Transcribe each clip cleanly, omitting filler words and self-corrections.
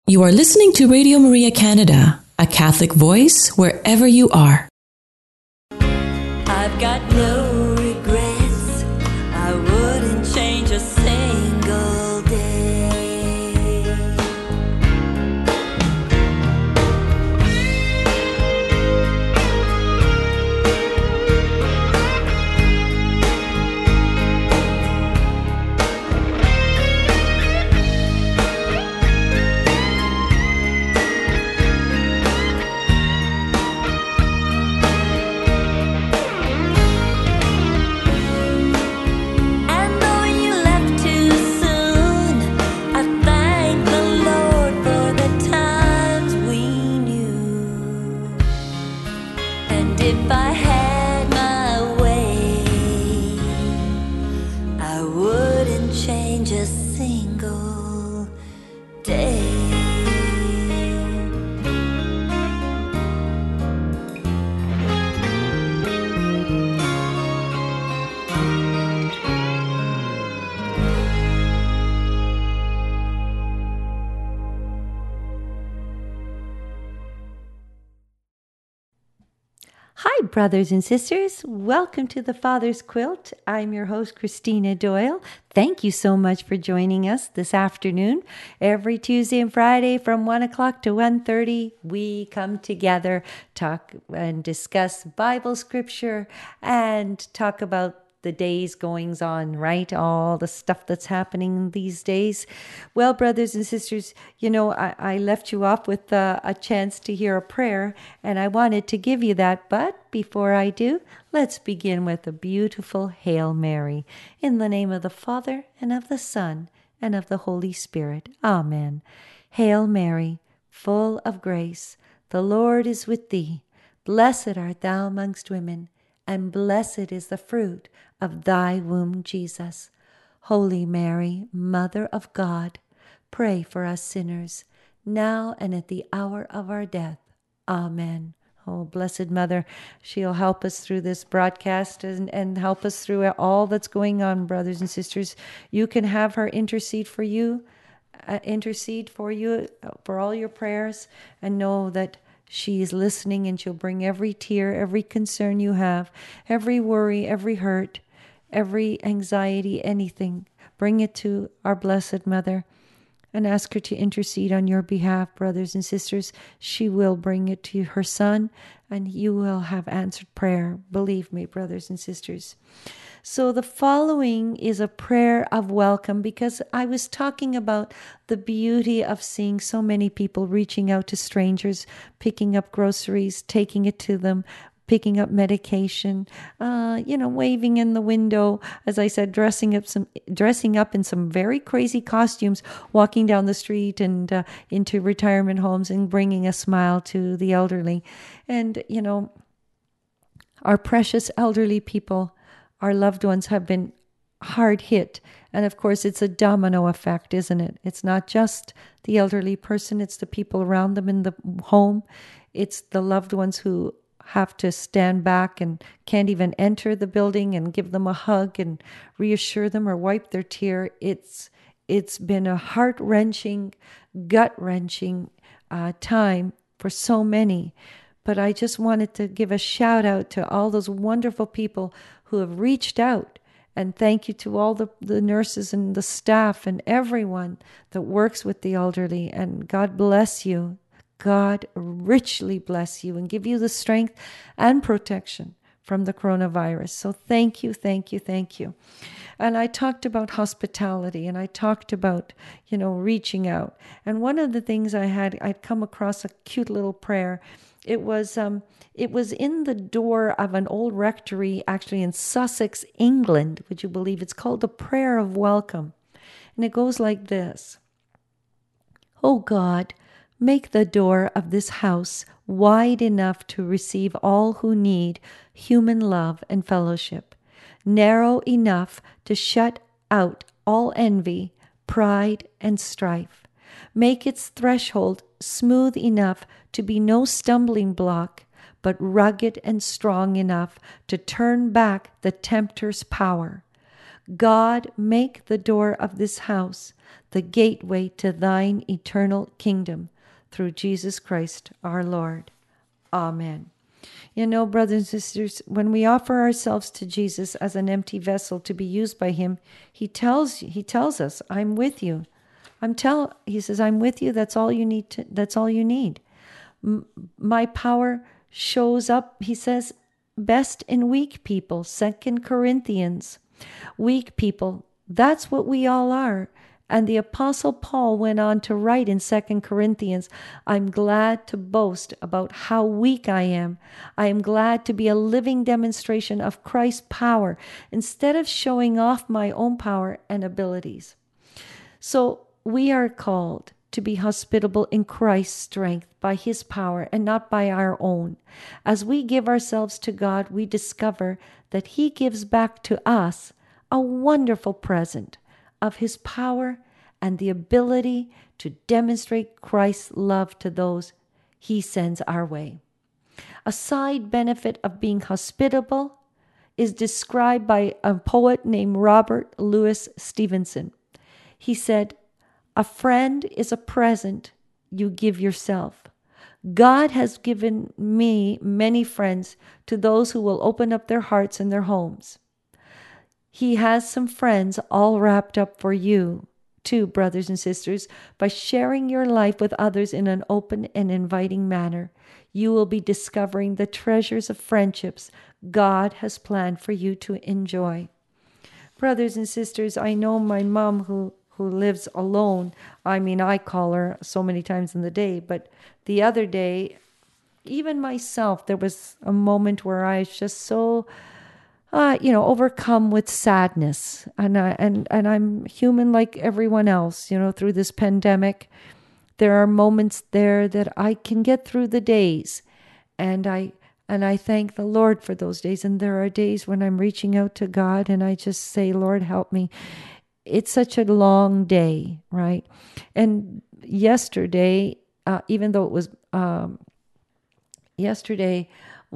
You are listening to Radio Maria Canada, a Catholic voice wherever you are. I've got no regrets. I wouldn't change a single day. If I had my way, I wouldn't change a single day. Hi, brothers and sisters. Welcome to the Father's Quilt. I'm your host, Christina Doyle. Thank you so much for joining us this afternoon. Every Tuesday and Friday from 1 o'clock to 1:30, we come together, talk and discuss Bible scripture and talk about the day's goings on, right? All the stuff that's happening these days. Well, brothers and sisters, you know, I left you off with a chance to hear a prayer, and I wanted to give you that. But before I do, let's begin with a beautiful Hail Mary. In the name of the Father, and of the Son, and of the Holy Spirit. Amen. Hail Mary, full of grace, the Lord is with thee. Blessed art thou amongst women, and blessed is the fruit of thy womb, Jesus. Holy Mary, Mother of God, pray for us sinners, now and at the hour of our death. Amen. Oh, Blessed Mother, she'll help us through this broadcast and help us through all that's going on, brothers and sisters. You can have her intercede for you for all your prayers, and know that she is listening, and she'll bring every tear, every concern you have, every worry, every hurt, every anxiety, anything. Bring it to our Blessed Mother and ask her to intercede on your behalf, brothers and sisters. She will bring it to her Son, and you will have answered prayer. Believe me, brothers and sisters. So the following is a prayer of welcome, because I was talking about the beauty of seeing so many people reaching out to strangers, picking up groceries, taking it to them, picking up medication, waving in the window, as I said, dressing up in some very crazy costumes, walking down the street and into retirement homes and bringing a smile to the elderly. And, our precious elderly people, our loved ones, have been hard hit. And of course, it's a domino effect, isn't it? It's not just the elderly person, it's the people around them in the home. It's the loved ones who have to stand back and can't even enter the building and give them a hug and reassure them or wipe their tear. It's been a heart-wrenching, gut-wrenching time for so many. But I just wanted to give a shout out to all those wonderful people who have reached out. And thank you to all the nurses and the staff and everyone that works with the elderly. And God bless you. God richly bless you and give you the strength and protection from the coronavirus. So thank you, thank you, thank you. And I talked about hospitality, and I talked about, reaching out. And one of the things I'd come across a cute little prayer. It was in the door of an old rectory, actually in Sussex, England. Would you believe? It's called the Prayer of Welcome. And it goes like this. Oh God, make the door of this house wide enough to receive all who need human love and fellowship, narrow enough to shut out all envy, pride, and strife. Make its threshold smooth enough to be no stumbling block, but rugged and strong enough to turn back the tempter's power. God, make the door of this house the gateway to thine eternal kingdom, through Jesus Christ our Lord. Amen. You know, brothers and sisters, when we offer ourselves to Jesus as an empty vessel to be used by him, he tells us, I'm with you. He says, I'm with you. That's all you need. My power shows up, he says, best in weak people. 2 Corinthians. Weak people. That's what we all are. And the Apostle Paul went on to write in 2 Corinthians, I'm glad to boast about how weak I am. I am glad to be a living demonstration of Christ's power instead of showing off my own power and abilities. So we are called to be hospitable in Christ's strength by his power and not by our own. As we give ourselves to God, we discover that he gives back to us a wonderful present of his power and the ability to demonstrate Christ's love to those he sends our way. A side benefit of being hospitable is described by a poet named Robert Louis Stevenson. He said, a friend is a present you give yourself. God has given me many friends to those who will open up their hearts and their homes. He has some friends all wrapped up for you, too, brothers and sisters. By sharing your life with others in an open and inviting manner, you will be discovering the treasures of friendships God has planned for you to enjoy. Brothers and sisters, I know my mom who lives alone. I mean, I call her so many times in the day, but the other day, even myself, there was a moment where I was just so overcome with sadness, and I'm human like everyone else. Through this pandemic, there are moments there that I can get through the days, and I thank the Lord for those days. And there are days when I'm reaching out to God, and I just say, Lord, help me. It's such a long day, right? And yesterday, even though it was yesterday.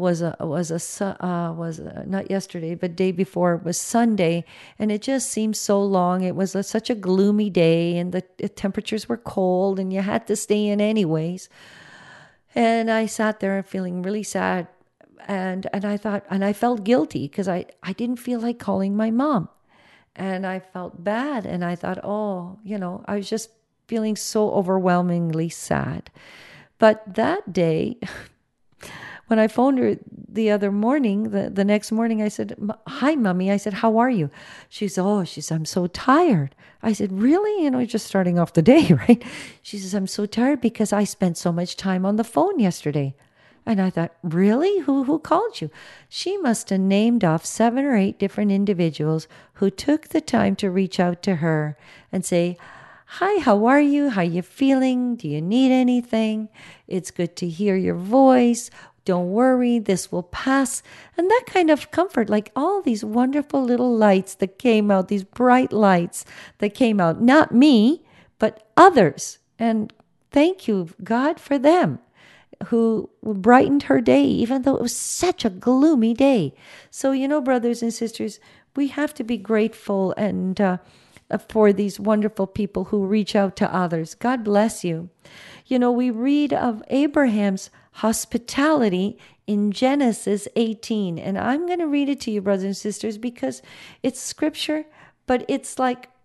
Not yesterday, but day before was Sunday, and it just seemed so long. It was such a gloomy day, and the temperatures were cold, and you had to stay in anyways. And I sat there feeling really sad, and I thought, and I felt guilty because I didn't feel like calling my mom, and I felt bad, and I thought, I was just feeling so overwhelmingly sad. But that day, when I phoned her the other morning, the next morning, I said, hi, Mommy. I said, how are you? She said, I'm so tired. I said, really? Just starting off the day, right? She says, I'm so tired because I spent so much time on the phone yesterday. And I thought, really? Who called you? She must have named off 7 or 8 different individuals who took the time to reach out to her and say, hi, how are you? How you feeling? Do you need anything? It's good to hear your voice. Don't worry, this will pass. And that kind of comfort, like all these wonderful little lights that came out, these bright lights that came out, not me, but others. And thank you, God, for them who brightened her day, even though it was such a gloomy day. So, brothers and sisters, we have to be grateful and for these wonderful people who reach out to others. God bless you. We read of Abraham's hospitality in Genesis 18. And I'm going to read it to you, brothers and sisters, because it's scripture, but it's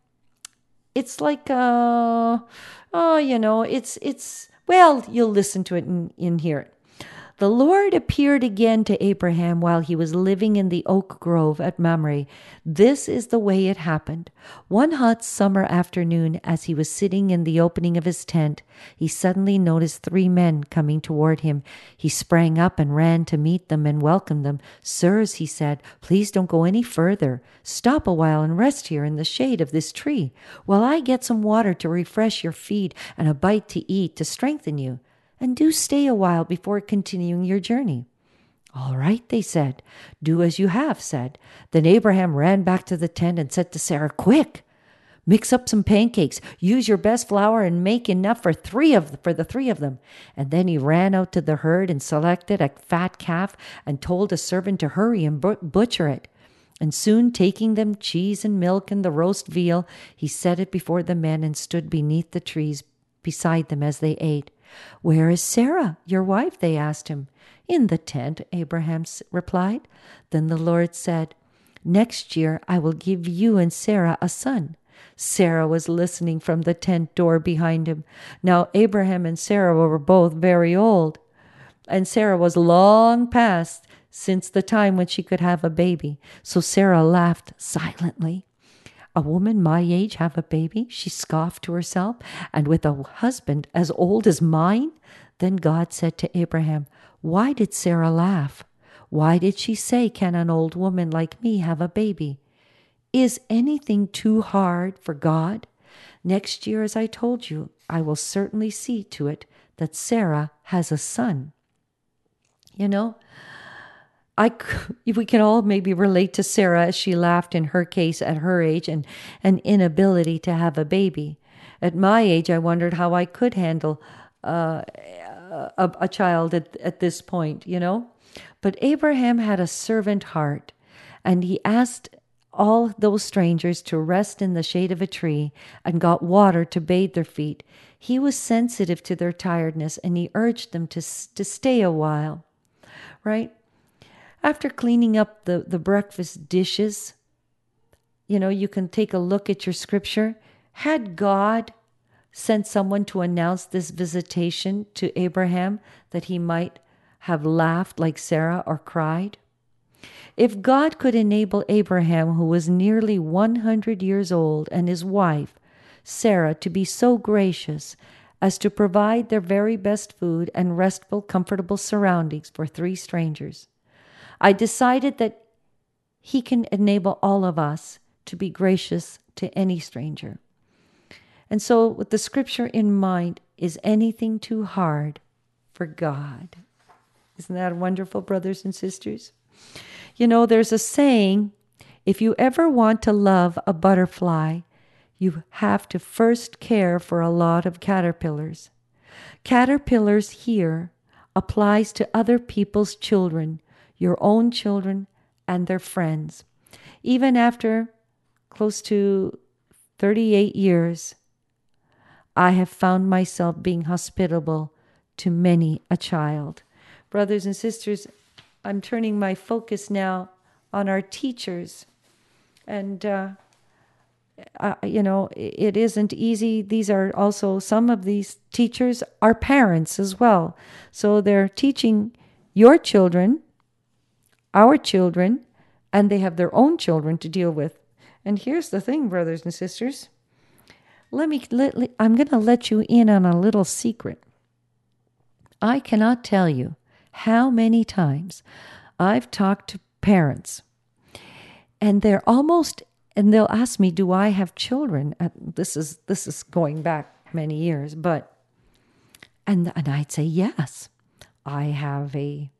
you'll listen to it and hear it. The Lord appeared again to Abraham while he was living in the oak grove at Mamre. This is the way it happened. One hot summer afternoon, as he was sitting in the opening of his tent, he suddenly noticed 3 men coming toward him. He sprang up and ran to meet them and welcomed them. Sirs, he said, please don't go any further. Stop a while and rest here in the shade of this tree, while I get some water to refresh your feet and a bite to eat to strengthen you. And do stay a while before continuing your journey. All right, they said. Do as you have said. Then Abraham ran back to the tent and said to Sarah, quick, mix up some pancakes. Use your best flour and make enough for the 3 of them. And then he ran out to the herd and selected a fat calf and told a servant to hurry and butcher it. And soon, taking them cheese and milk and the roast veal, he set it before the men and stood beneath the trees beside them as they ate. "Where is Sarah, your wife?" they asked him. "In the tent," Abraham replied. Then the Lord said, "Next year I will give you and Sarah a son." Sarah was listening from the tent door behind him. Now Abraham and Sarah were both very old, and Sarah was long past since the time when she could have a baby. So Sarah laughed silently. "A woman my age have a baby?" she scoffed to herself, "and with a husband as old as mine?" Then God said to Abraham, "Why did Sarah laugh? Why did she say, 'Can an old woman like me have a baby?' Is anything too hard for God? Next year, as I told you, I will certainly see to it that Sarah has a son." You know, we can all maybe relate to Sarah as she laughed in her case at her age and an inability to have a baby. At my age, I wondered how I could handle a child at this point, you know. But Abraham had a servant heart, and he asked all those strangers to rest in the shade of a tree and got water to bathe their feet. He was sensitive to their tiredness, and he urged them to stay a while, right? After cleaning up the breakfast dishes, you know, you can take a look at your scripture. Had God sent someone to announce this visitation to Abraham that he might have laughed like Sarah or cried? If God could enable Abraham, who was nearly 100 years old, and his wife, Sarah, to be so gracious as to provide their very best food and restful, comfortable surroundings for 3 strangers, I decided that he can enable all of us to be gracious to any stranger. And so with the scripture in mind, is anything too hard for God? Isn't that wonderful, brothers and sisters? You know, there's a saying, if you ever want to love a butterfly, you have to first care for a lot of caterpillars. Caterpillars here applies to other people's children, your own children and their friends. Even after close to 38 years, I have found myself being hospitable to many a child. Brothers and sisters, I'm turning my focus now on our teachers. And, you know, it isn't easy. These are also, some of these teachers are parents as well. So they're teaching your children, our children, and they have their own children to deal with. And here's the thing, brothers and sisters. I'm going to let you in on a little secret. I cannot tell you how many times I've talked to parents, and they'll ask me, "Do I have children?" This is going back many years, and I'd say, "Yes, I have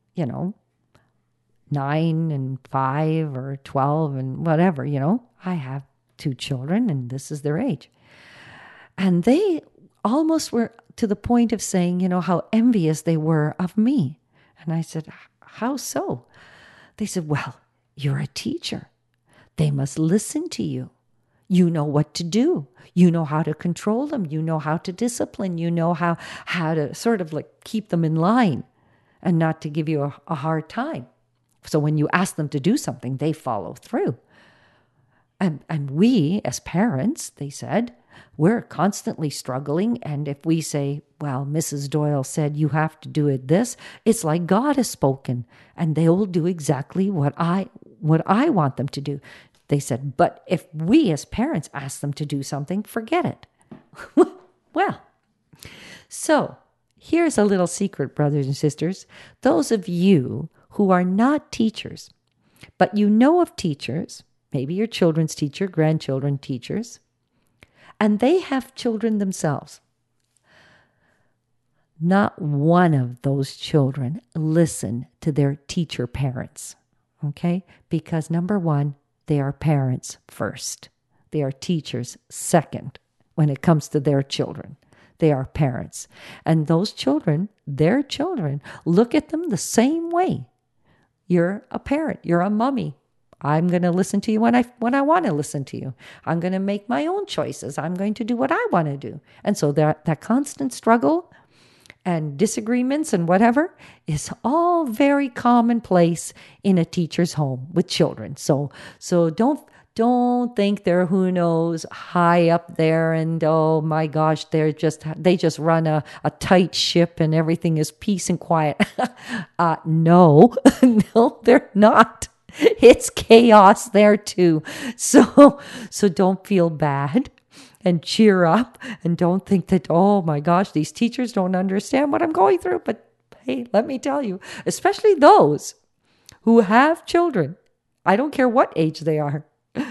9 and 5 or 12 and whatever, I have 2 children and this is their age." And they almost were to the point of saying, how envious they were of me. And I said, "How so?" They said, "Well, you're a teacher. They must listen to you. You know what to do. You know how to control them. You know how to discipline. You know how to sort of like keep them in line and not to give you a hard time. So when you ask them to do something, they follow through. And we, as parents," they said, "we're constantly struggling. And if we say, 'Well, Mrs. Doyle said you have to do it this,' it's like God has spoken, and they will do exactly what I want them to do." They said, "But if we as parents ask them to do something, forget it." Well, so here's a little secret, brothers and sisters. Those of you who are not teachers, but you know of teachers, maybe your children's teacher, grandchildren teachers, and they have children themselves. Not one of those children listen to their teacher parents, okay? Because number one, they are parents first. They are teachers second when it comes to their children. They are parents. And those children, their children, look at them the same way. You're a parent. You're a mommy. I'm going to listen to you when I want to listen to you. I'm going to make my own choices. I'm going to do what I want to do. And so that constant struggle and disagreements and whatever is all very commonplace in a teacher's home with children. So don't think they're, who knows, high up there and oh my gosh, they just run a tight ship and everything is peace and quiet. No, no, they're not. It's chaos there too. So don't feel bad and cheer up and don't think that, oh my gosh, these teachers don't understand what I'm going through. But hey, let me tell you, especially those who have children, I don't care what age they are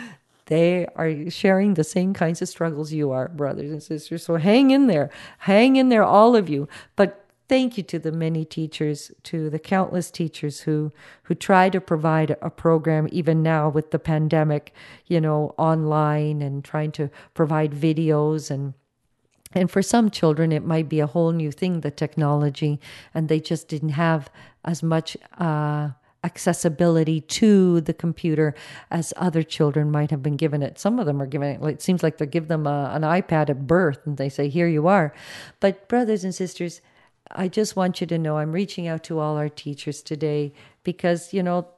sharing the same kinds of struggles you are, brothers and sisters. So hang in there, all of you. But thank you to the many teachers, to the countless teachers who try to provide a program even now with the pandemic, online and trying to provide videos and for some children, it might be a whole new thing, the technology, and they just didn't have as much accessibility to the computer as other children might have been given it. Some of them are given it, it seems like they give them an iPad at birth and they say, here you are. But brothers and sisters, I just want you to know I'm reaching out to all our teachers today because,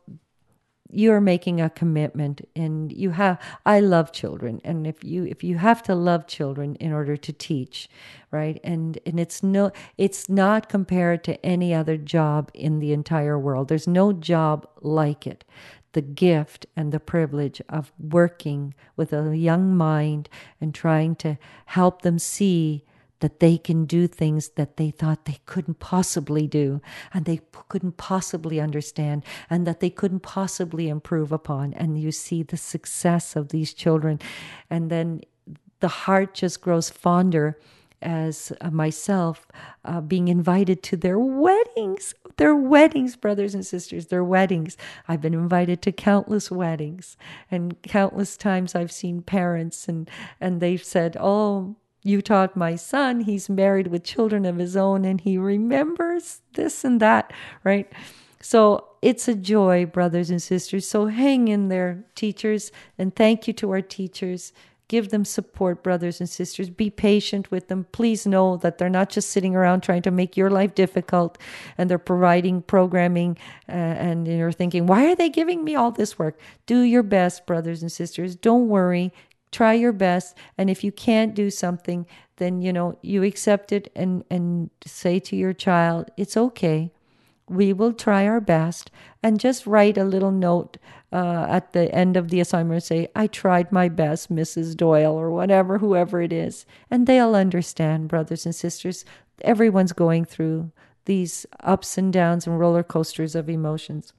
you're making a commitment and I love children. And if you have to love children in order to teach, right? And it's not compared to any other job in the entire world. There's no job like it. The gift and the privilege of working with a young mind and trying to help them see that they can do things that they thought they couldn't possibly do and they couldn't possibly understand and that they couldn't possibly improve upon. And you see the success of these children. And then the heart just grows fonder as myself being invited to their weddings, brothers and sisters, their weddings. I've been invited to countless weddings and countless times I've seen parents and they've said, oh, you taught my son, he's married with children of his own and he remembers this and that, right? So it's a joy, brothers and sisters. So hang in there, teachers, and thank you to our teachers. Give them support, brothers and sisters. Be patient with them. Please know that they're not just sitting around trying to make your life difficult and they're providing programming and you're thinking, why are they giving me all this work? Do your best, brothers and sisters. Don't worry. Try your best. And if you can't do something, then, you accept it and say to your child, it's okay. We will try our best. And just write a little note at the end of the assignment. Say, I tried my best, Mrs. Doyle, or whatever, whoever it is. And they'll understand, brothers and sisters. Everyone's going through these ups and downs and roller coasters of emotions.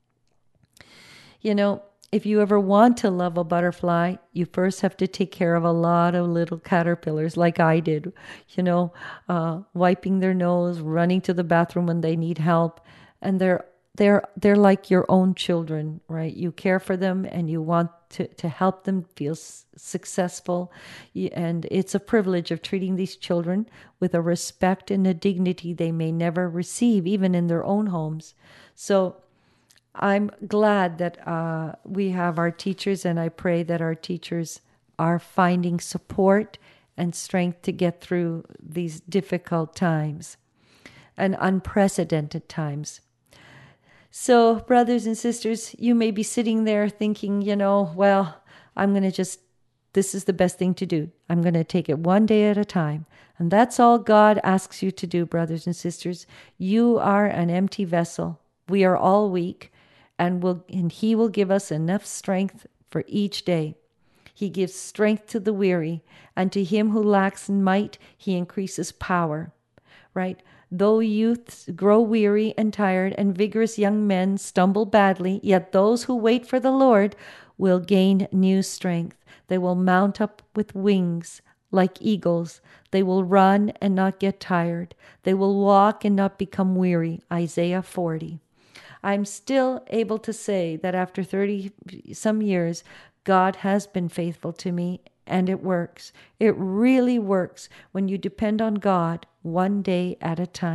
If you ever want to love a butterfly, you first have to take care of a lot of little caterpillars like I did, wiping their nose, running to the bathroom when they need help. And they're like your own children, right? You care for them and you want to help them feel successful. And it's a privilege of treating these children with a respect and a dignity they may never receive, even in their own homes. So I'm glad that we have our teachers, and I pray that our teachers are finding support and strength to get through these difficult times and unprecedented times. So, brothers and sisters, you may be sitting there thinking, well, this is the best thing to do. I'm going to take it one day at a time. And that's all God asks you to do, brothers and sisters. You are an empty vessel. We are all weak. And He will give us enough strength for each day. He gives strength to the weary, and to him who lacks in might, He increases power. Right? Though youths grow weary and tired, and vigorous young men stumble badly, yet those who wait for the Lord will gain new strength. They will mount up with wings like eagles. They will run and not get tired. They will walk and not become weary. Isaiah 40. I'm still able to say that after 30 some years, God has been faithful to me, and it works. It really works when you depend on God one day at a time.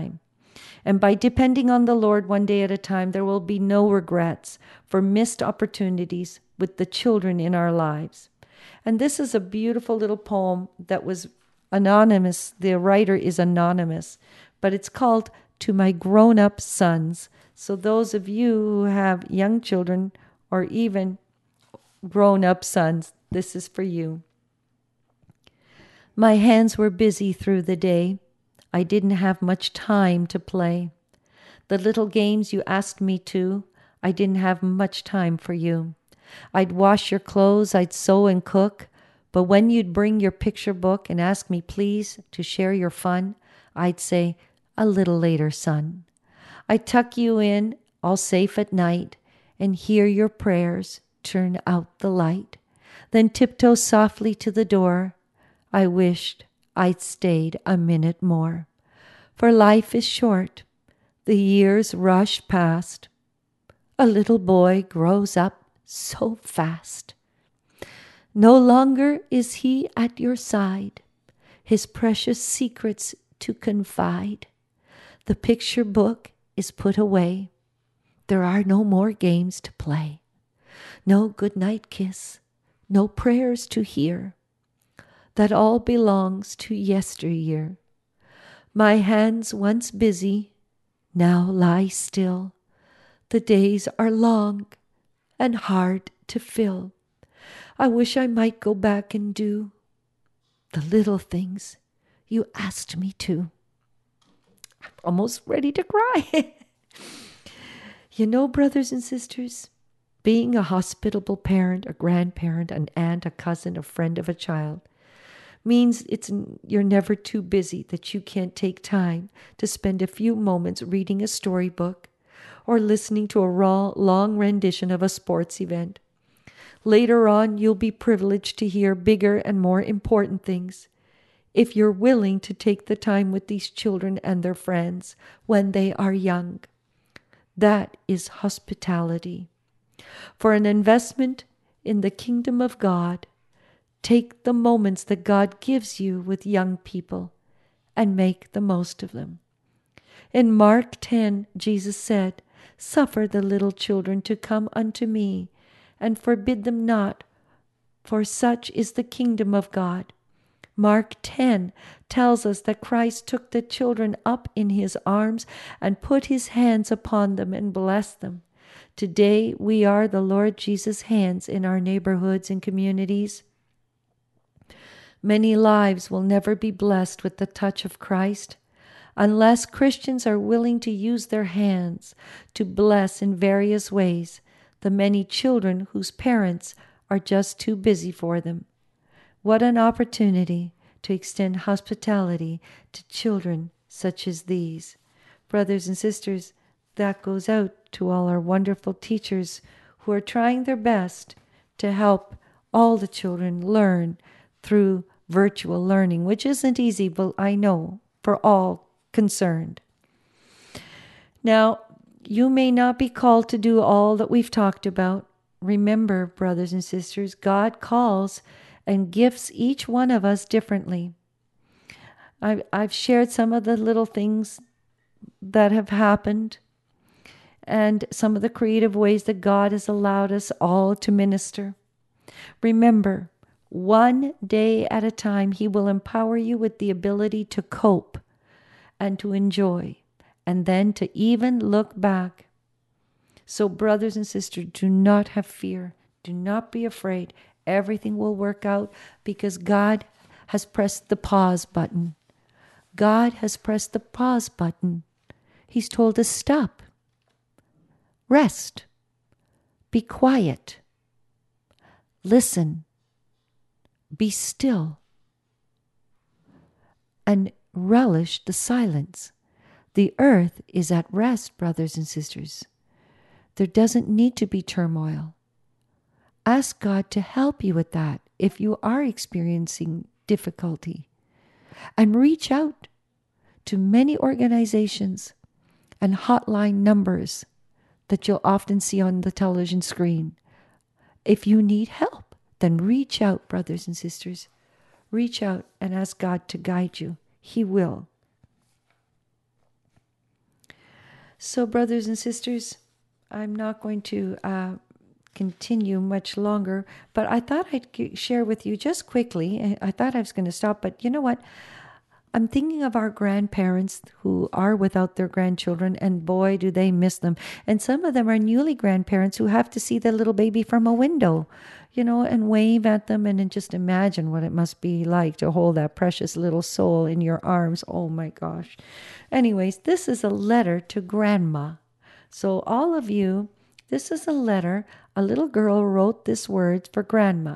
And by depending on the Lord one day at a time, there will be no regrets for missed opportunities with the children in our lives. And this is a beautiful little poem that was anonymous. The writer is anonymous, but it's called To My Grown-Up Sons. So those of you who have young children or even grown-up sons, this is for you. My hands were busy through the day. I didn't have much time to play. The little games you asked me to, I didn't have much time for you. I'd wash your clothes, I'd sew and cook, but when you'd bring your picture book and ask me please to share your fun, I'd say, a little later, son. I'd tuck you in, all safe at night, and hear your prayers turn out the light. Then tiptoe softly to the door. I wished I'd stayed a minute more. For life is short, the years rush past. A little boy grows up so fast. No longer is he at your side, his precious secrets to confide. The picture book is put away. There are no more games to play. No goodnight kiss, no prayers to hear. That all belongs to yesteryear. My hands once busy, now lie still. The days are long and hard to fill. I wish I might go back and do the little things you asked me to. I'm almost ready to cry. You know, brothers and sisters, being a hospitable parent, a grandparent, an aunt, a cousin, a friend of a child, means you're never too busy that you can't take time to spend a few moments reading a storybook or listening to a long rendition of a sports event. Later on, you'll be privileged to hear bigger and more important things if you're willing to take the time with these children and their friends when they are young. That is hospitality. For an investment in the kingdom of God, take the moments that God gives you with young people and make the most of them. In Mark 10, Jesus said, "Suffer the little children to come unto me, and forbid them not, for such is the kingdom of God." Mark 10 tells us that Christ took the children up in his arms and put his hands upon them and blessed them. Today, we are the Lord Jesus' hands in our neighborhoods and communities. Many lives will never be blessed with the touch of Christ unless Christians are willing to use their hands to bless in various ways the many children whose parents are just too busy for them. What an opportunity to extend hospitality to children such as these. Brothers and sisters, that goes out to all our wonderful teachers who are trying their best to help all the children learn through virtual learning, which isn't easy, but I know for all concerned. Now, you may not be called to do all that we've talked about. Remember, brothers and sisters, God calls and gifts each one of us differently. I've shared some of the little things that have happened and some of the creative ways that God has allowed us all to minister. Remember, one day at a time, he will empower you with the ability to cope and to enjoy, and then to even look back. So, brothers and sisters, do not have fear. Do not be afraid. Everything will work out because God has pressed the pause button. God has pressed the pause button. He's told us stop. Rest. Be quiet. Listen. Be still. And relish the silence. The earth is at rest, brothers and sisters. There doesn't need to be turmoil. Ask God to help you with that if you are experiencing difficulty. And reach out to many organizations and hotline numbers that you'll often see on the television screen. If you need help, then reach out, brothers and sisters. Reach out and ask God to guide you. He will. So, brothers and sisters, I'm not going to continue much longer, but I thought I'd share with you just quickly. I thought I was going to stop, but you know what? I'm thinking of our grandparents who are without their grandchildren, and boy, do they miss them. And some of them are newly grandparents who have to see their little baby from a window, and wave at them and then just imagine what it must be like to hold that precious little soul in your arms. Oh my gosh. Anyways, this is a letter to Grandma. So all of you, this is a letter. A little girl wrote this words for Grandma,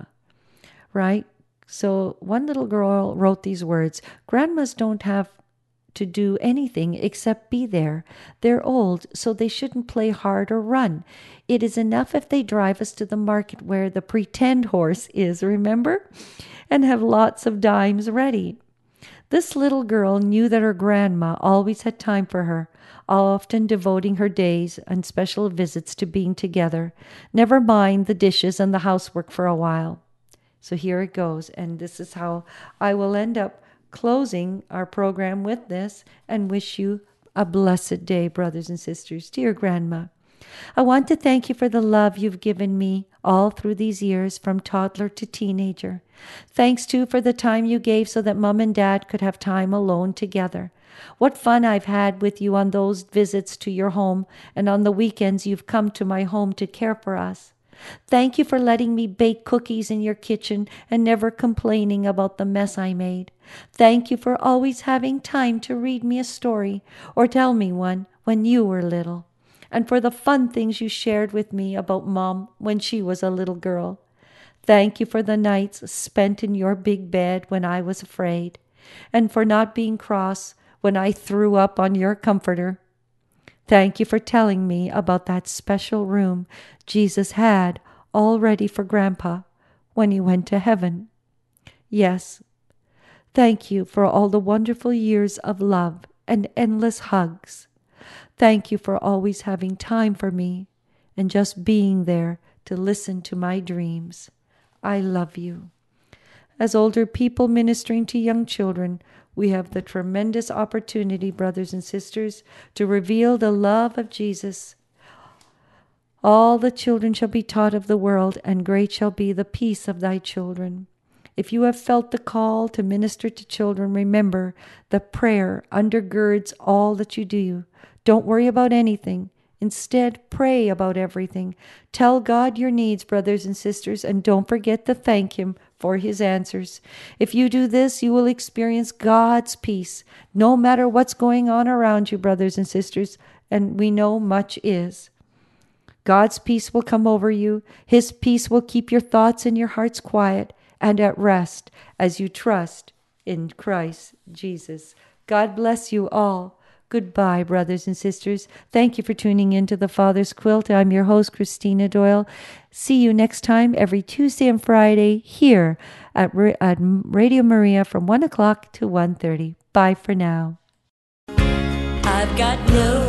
right? So one little girl wrote these words. Grandmas don't have to do anything except be there. They're old, so they shouldn't play hard or run. It is enough if they drive us to the market where the pretend horse is, remember? And have lots of dimes ready. This little girl knew that her grandma always had time for her, often devoting her days and special visits to being together. Never mind the dishes and the housework for a while. So here it goes, and this is how I will end up closing our program with this, and wish you a blessed day, brothers and sisters. Dear Grandma, I want to thank you for the love you've given me all through these years, from toddler to teenager. Thanks, too, for the time you gave so that Mom and Dad could have time alone together. What fun I've had with you on those visits to your home, and on the weekends you've come to my home to care for us. Thank you for letting me bake cookies in your kitchen and never complaining about the mess I made. Thank you for always having time to read me a story or tell me one when you were little, and for the fun things you shared with me about Mom when she was a little girl. Thank you for the nights spent in your big bed when I was afraid, and for not being cross when I threw up on your comforter. Thank you for telling me about that special room Jesus had all ready for Grandpa when he went to heaven. Yes, thank you for all the wonderful years of love and endless hugs. Thank you for always having time for me and just being there to listen to my dreams. I love you. As older people ministering to young children, we have the tremendous opportunity, brothers and sisters, to reveal the love of Jesus. All the children shall be taught of the world, and great shall be the peace of thy children. If you have felt the call to minister to children, remember the prayer undergirds all that you do. Don't worry about anything. Instead, pray about everything. Tell God your needs, brothers and sisters, and don't forget to thank Him for His answers. If you do this, you will experience God's peace, no matter what's going on around you, brothers and sisters, and we know much is. God's peace will come over you. His peace will keep your thoughts and your hearts quiet and at rest as you trust in Christ Jesus. God bless you all. Goodbye, brothers and sisters. Thank you for tuning in to The Father's Quilt. I'm your host, Christina Doyle. See you next time, every Tuesday and Friday, here at Radio Maria from 1 o'clock to 1:30. Bye for now. I've got no